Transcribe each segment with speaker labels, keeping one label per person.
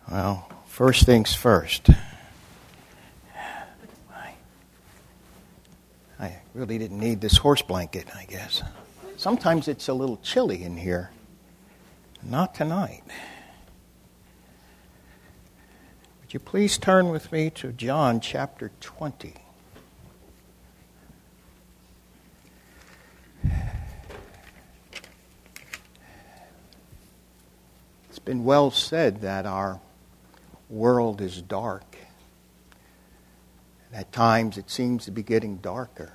Speaker 1: Well, first things first. I really didn't need this horse blanket, I guess. Sometimes it's a little chilly in here. Not tonight. Would you please turn with me to John chapter 20. It's been well said that our world is dark. And at times it seems to be getting darker.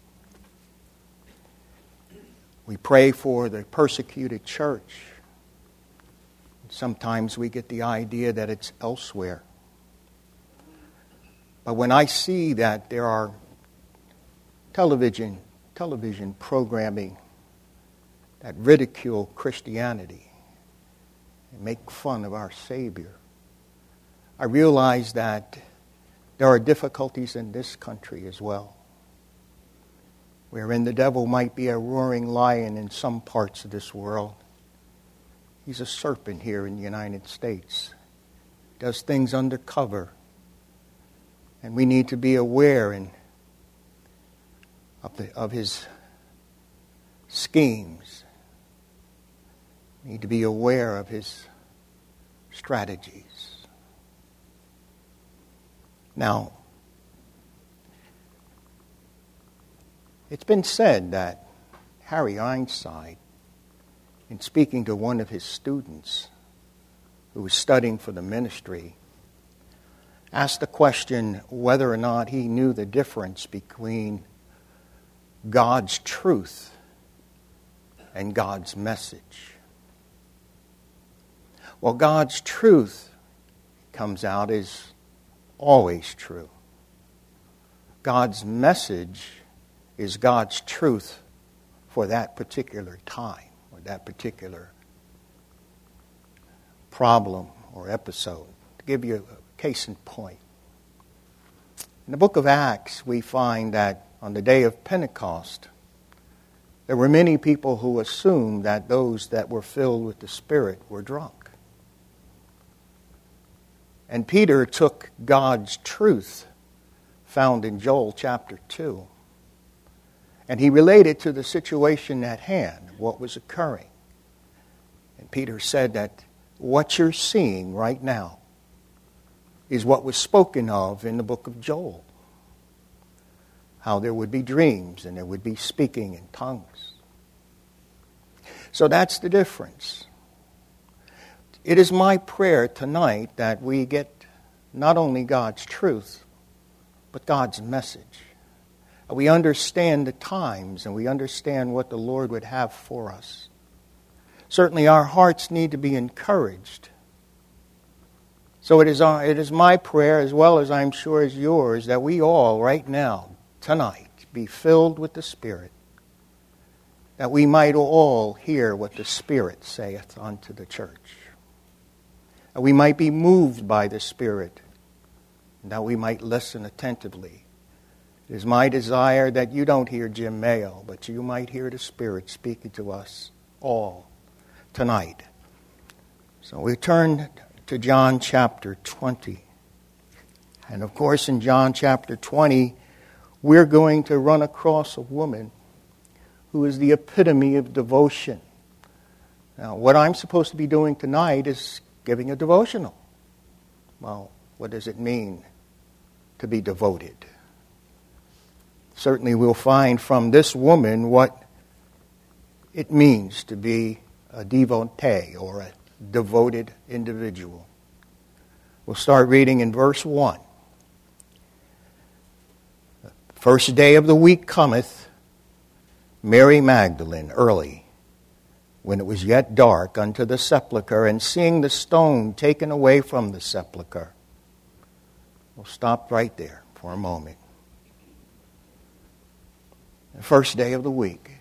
Speaker 1: We pray for the persecuted church. Sometimes we get the idea that it's elsewhere. But when I see that there are television programming that ridicule Christianity and make fun of our Savior, I realize that there are difficulties in this country as well, wherein the devil might be a roaring lion in some parts of this world. He's a serpent here in the United States, does things undercover, and we need to be aware of his schemes. We need to be aware of his strategies. Now, it's been said that Harry Einstein, in speaking to one of his students who was studying for the ministry, asked the question whether or not he knew the difference between God's truth and God's message. Well, God's truth, comes out, is always true. God's message is God's truth for that particular time or that particular problem or episode. To give you a case in point, in the book of Acts, we find that on the day of Pentecost, there were many people who assumed that those that were filled with the Spirit were drunk. And Peter took God's truth found in Joel chapter 2, and he related to the situation at hand, what was occurring. And Peter said that what you're seeing right now is what was spoken of in the book of Joel. How there would be dreams and there would be speaking in tongues. So that's the difference. It is my prayer tonight that we get not only God's truth, but God's message. We understand the times and we understand what the Lord would have for us. Certainly our hearts need to be encouraged. So it is my prayer, as well as I'm sure is yours, that we all right now, tonight, be filled with the Spirit, that we might all hear what the Spirit saith unto the church. That we might be moved by the Spirit, and that we might listen attentively. It is my desire that you don't hear Jim Mayo, but you might hear the Spirit speaking to us all tonight. So we turn to John chapter 20. And of course in John chapter 20, we're going to run across a woman who is the epitome of devotion. Now, what I'm supposed to be doing tonight is giving a devotional. Well, what does it mean to be devoted? Certainly we'll find from this woman what it means to be a devotee or a devoted individual. We'll start reading in verse 1. The first day of the week cometh, Mary Magdalene early, when it was yet dark, unto the sepulchre, and seeing the stone taken away from the sepulchre. We'll stop right there for a moment. The first day of the week,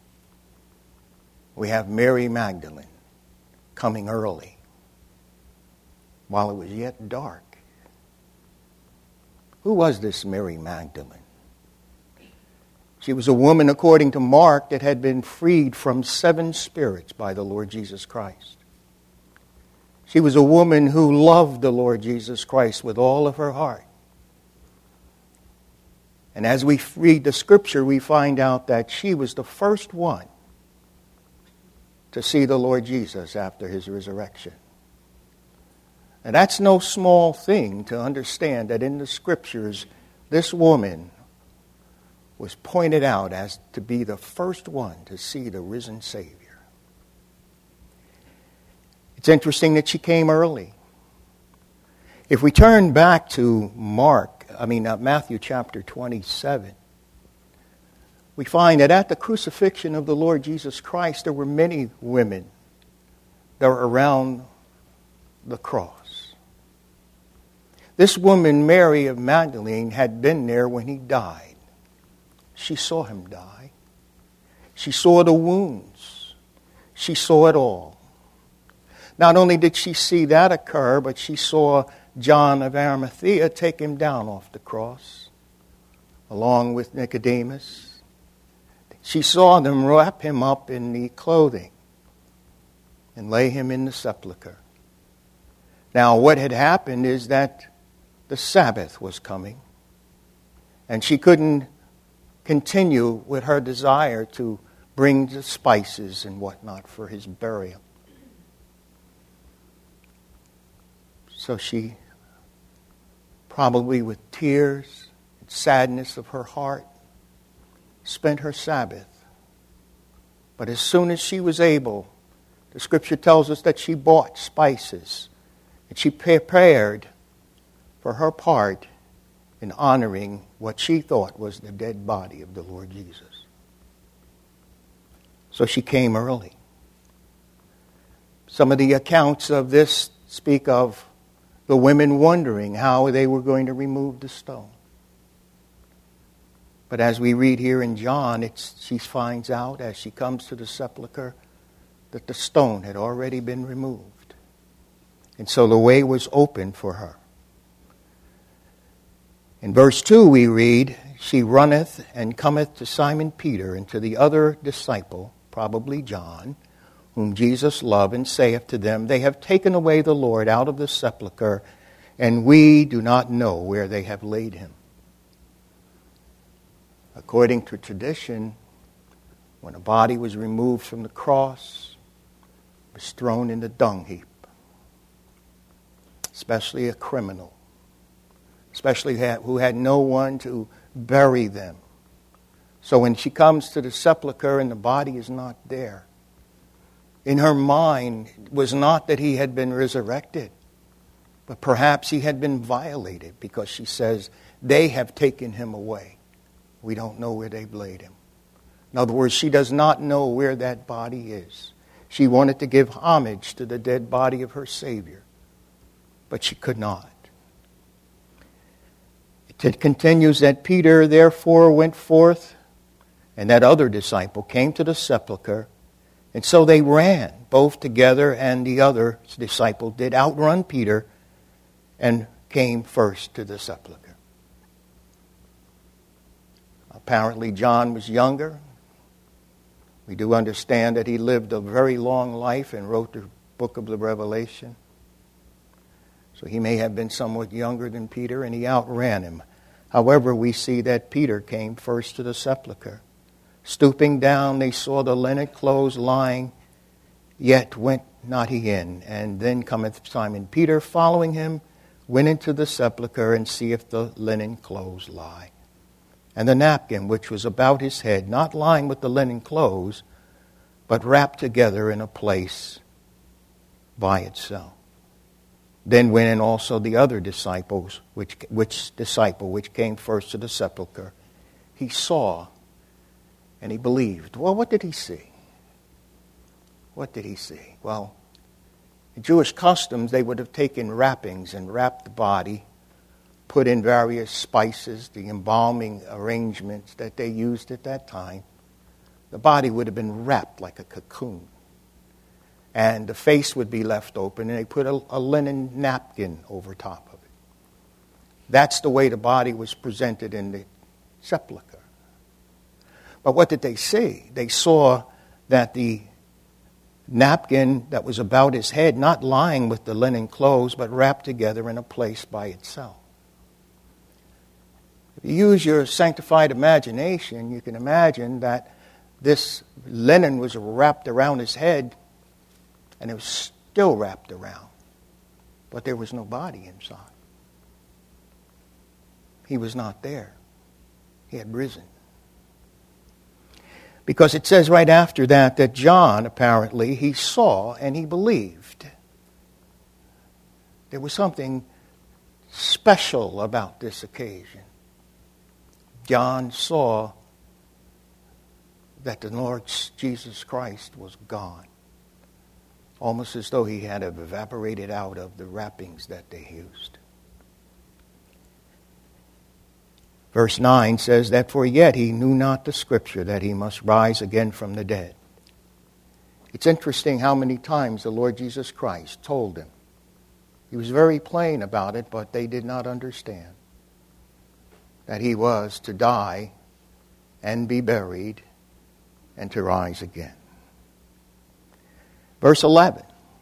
Speaker 1: we have Mary Magdalene coming early, while it was yet dark. Who was this Mary Magdalene? She was a woman, according to Mark, that had been freed from 7 spirits by the Lord Jesus Christ. She was a woman who loved the Lord Jesus Christ with all of her heart. And as we read the scripture, we find out that she was the first one to see the Lord Jesus after his resurrection. And that's no small thing to understand that in the scriptures, this woman was pointed out as to be the first one to see the risen Savior. It's interesting that she came early. If we turn back to Matthew chapter 27, we find that at the crucifixion of the Lord Jesus Christ, there were many women that were around the cross. This woman, Mary of Magdalene, had been there when he died. She saw him die. She saw the wounds. She saw it all. Not only did she see that occur, but she saw John of Arimathea take him down off the cross, along with Nicodemus. She saw them wrap him up in the clothing and lay him in the sepulchre. Now, what had happened is that the Sabbath was coming, and she couldn't continue with her desire to bring the spices and whatnot for his burial. So she, probably with tears and sadness of her heart, spent her Sabbath. But as soon as she was able, the scripture tells us that she bought spices and she prepared for her part in honoring what she thought was the dead body of the Lord Jesus. So she came early. Some of the accounts of this speak of the women wondering how they were going to remove the stone. But as we read here in John, she finds out as she comes to the sepulchre that the stone had already been removed. And so the way was open for her. In verse 2 we read, she runneth and cometh to Simon Peter and to the other disciple, probably John, whom Jesus loved, and saith to them, they have taken away the Lord out of the sepulchre, and we do not know where they have laid him. According to tradition, when a body was removed from the cross, it was thrown in the dung heap, especially a criminal, especially who had no one to bury them. So when she comes to the sepulchre and the body is not there, in her mind was not that he had been resurrected, but perhaps he had been violated, because she says, they have taken him away. We don't know where they've laid him. In other words, she does not know where that body is. She wanted to give homage to the dead body of her Savior, but she could not. It continues that Peter therefore went forth, and that other disciple came to the sepulchre. And so they ran, both together, and the other disciple did outrun Peter and came first to the sepulchre. Apparently John was younger. We do understand that he lived a very long life and wrote the book of the Revelation. So he may have been somewhat younger than Peter, and he outran him. However, we see that Peter came first to the sepulchre. Stooping down, they saw the linen clothes lying, yet went not he in. And then cometh Simon Peter, following him, went into the sepulchre, and seeth the linen clothes lie. And the napkin which was about his head, not lying with the linen clothes, but wrapped together in a place by itself. Then went in also the other disciples, which came first to the sepulchre. He saw and he believed. Well, what did he see? What did he see? Well, in Jewish customs, they would have taken wrappings and wrapped the body, put in various spices, the embalming arrangements that they used at that time. The body would have been wrapped like a cocoon. And the face would be left open, and they put a linen napkin over top of it. That's the way the body was presented in the sepulchre. But what did they see? They saw that the napkin that was about his head, not lying with the linen clothes, but wrapped together in a place by itself. If you use your sanctified imagination, you can imagine that this linen was wrapped around his head, and it was still wrapped around, but there was no body inside. He was not there. He had risen. Because it says right after that John, apparently, he saw and he believed. There was something special about this occasion. John saw that the Lord Jesus Christ was gone, almost as though he had evaporated out of the wrappings that they used. Verse 9 says that for yet he knew not the Scripture that he must rise again from the dead. It's interesting how many times the Lord Jesus Christ told them. He was very plain about it, but they did not understand that he was to die and be buried and to rise again. Verse 11.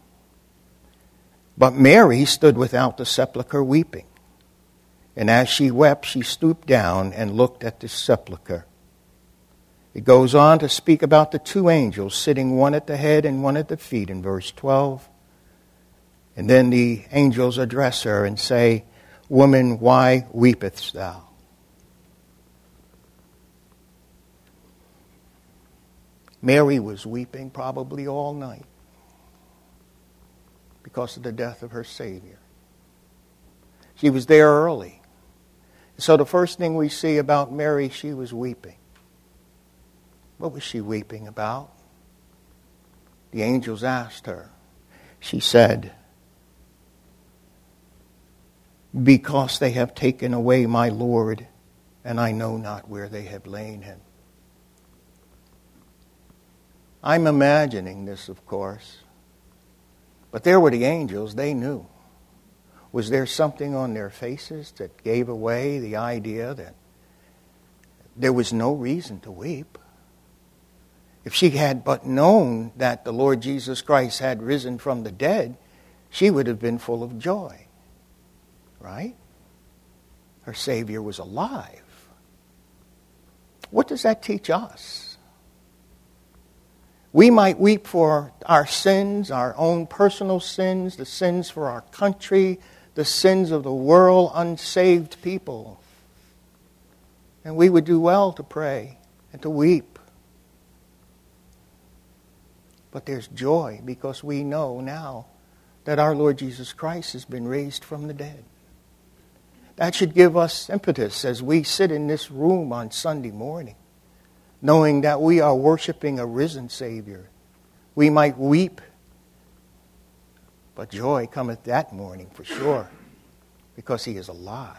Speaker 1: But Mary stood without the sepulchre weeping. And as she wept, she stooped down and looked at the sepulchre. It goes on to speak about the two angels sitting, one at the head and one at the feet, in verse 12. And then the angels address her and say, Woman, why weepest thou? Mary was weeping probably all night because of the death of her Savior. She was there early. So the first thing we see about Mary, she was weeping. What was she weeping about? The angels asked her. She said, Because they have taken away my Lord, and I know not where they have lain him. I'm imagining this, of course. But there were the angels, they knew. Was there something on their faces that gave away the idea that there was no reason to weep? If she had but known that the Lord Jesus Christ had risen from the dead, she would have been full of joy. Right? Her Savior was alive. What does that teach us? We might weep for our sins, our own personal sins, the sins for our country, the sins of the world, unsaved people. And we would do well to pray and to weep. But there's joy because we know now that our Lord Jesus Christ has been raised from the dead. That should give us impetus as we sit in this room on Sunday morning, knowing that we are worshiping a risen Savior. We might weep, but joy cometh that morning for sure, because he is alive.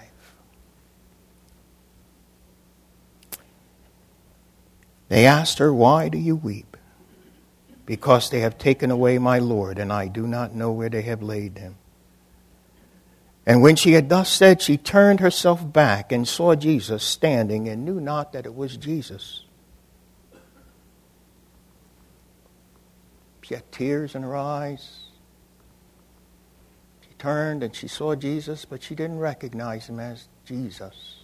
Speaker 1: They asked her, Why do you weep? Because they have taken away my Lord, and I do not know where they have laid him. And when she had thus said, she turned herself back and saw Jesus standing, and knew not that it was Jesus. She had tears in her eyes. She turned and she saw Jesus, but she didn't recognize him as Jesus.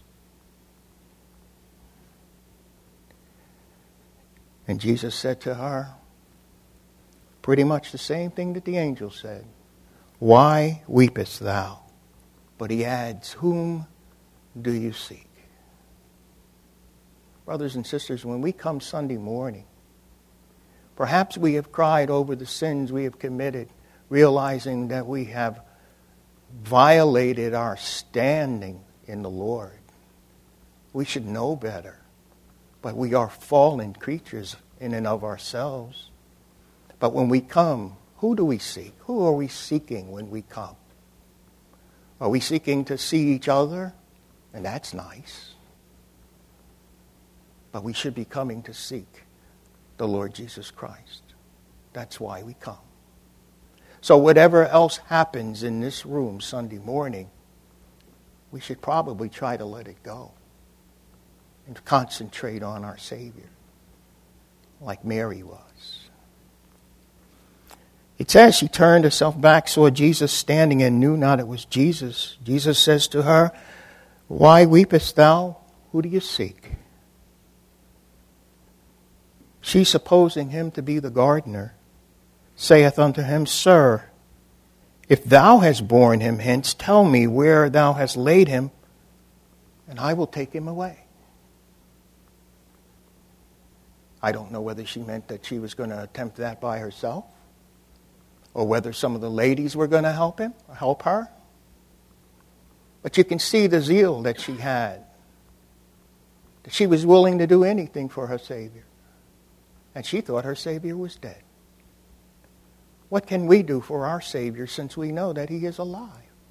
Speaker 1: And Jesus said to her pretty much the same thing that the angel said. Why weepest thou? But he adds, Whom do you seek? Brothers and sisters, when we come Sunday morning, perhaps we have cried over the sins we have committed, realizing that we have violated our standing in the Lord. We should know better, but we are fallen creatures in and of ourselves. But when we come, who do we seek? Who are we seeking when we come? Are we seeking to see each other? And that's nice. But we should be coming to seek the Lord Jesus Christ. That's why we come. So whatever else happens in this room Sunday morning, we should probably try to let it go and concentrate on our Savior, like Mary was. It says she turned herself back, saw Jesus standing, and knew not it was Jesus. Jesus says to her, Why weepest thou? Who do you seek? She, supposing him to be the gardener, saith unto him, Sir, if thou hast borne him hence, tell me where thou hast laid him, and I will take him away. I don't know whether she meant that she was going to attempt that by herself, or whether some of the ladies were going to help her. But you can see the zeal that she had, that she was willing to do anything for her Savior. And she thought her Savior was dead. What can we do for our Savior since we know that He is alive?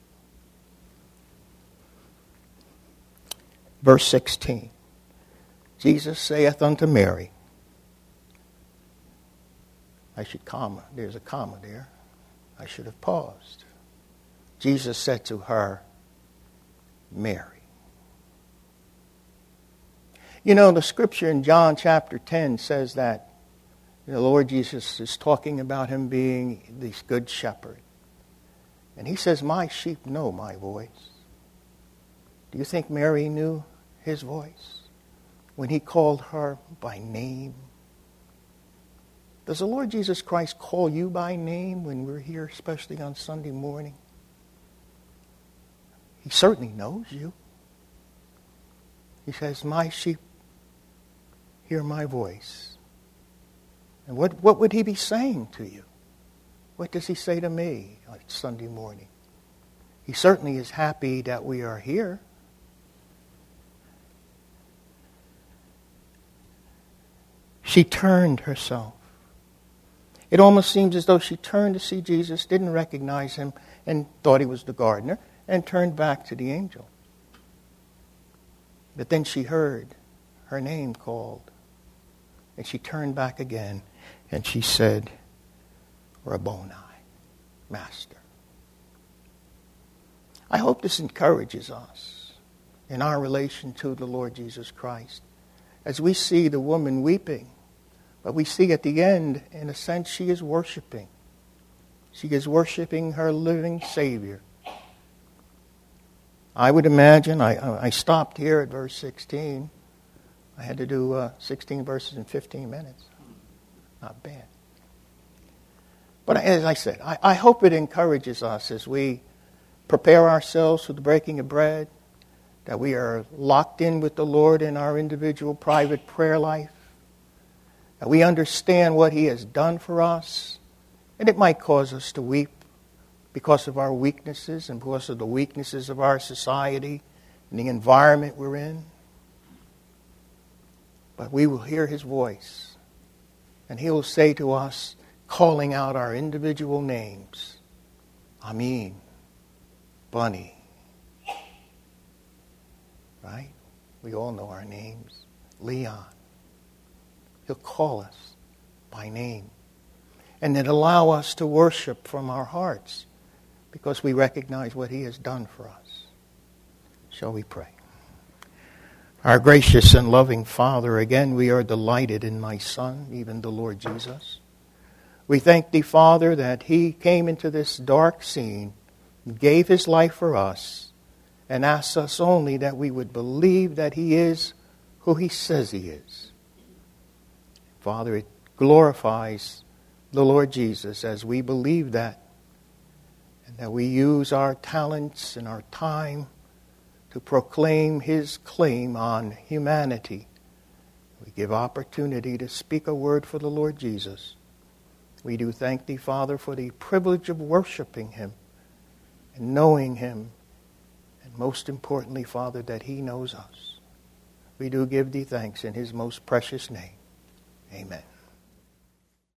Speaker 1: Verse 16. Jesus saith unto Mary. I should comma. There's a comma there. I should have paused. Jesus said to her, Mary. You know, the scripture in John chapter 10 says that the Lord Jesus is talking about Him being this good shepherd. And He says, my sheep know my voice. Do you think Mary knew His voice when He called her by name? Does the Lord Jesus Christ call you by name when we're here, especially on Sunday morning? He certainly knows you. He says, my sheep hear my voice. And what would He be saying to you? What does He say to me on Sunday morning? He certainly is happy that we are here. She turned herself. It almost seems as though she turned to see Jesus, didn't recognize Him, and thought He was the gardener, and turned back to the angel. But then she heard her name called. And she turned back again, and she said, Rabboni, Master. I hope this encourages us in our relation to the Lord Jesus Christ. As we see the woman weeping, but we see at the end, in a sense, she is worshiping. She is worshiping her living Savior. I would imagine, I stopped here at verse 16. I had to do 16 verses in 15 minutes. Not bad. But as I said, I hope it encourages us as we prepare ourselves for the breaking of bread, that we are locked in with the Lord in our individual private prayer life, that we understand what He has done for us, and it might cause us to weep because of our weaknesses and because of the weaknesses of our society and the environment we're in. But we will hear His voice, and He will say to us, calling out our individual names, Amin, Bunny. Right? We all know our names. Leon. He'll call us by name. And then allow us to worship from our hearts because we recognize what He has done for us. Shall we pray? Our gracious and loving Father, again we are delighted in my Son, even the Lord Jesus. We thank Thee, Father, that He came into this dark scene, gave His life for us, and asks us only that we would believe that He is who He says He is. Father, it glorifies the Lord Jesus as we believe that, and that we use our talents and our time to proclaim His claim on humanity. We give opportunity to speak a word for the Lord Jesus. We do thank Thee, Father, for the privilege of worshiping Him and knowing Him, and most importantly, Father, that He knows us. We do give Thee thanks in His most precious name. Amen.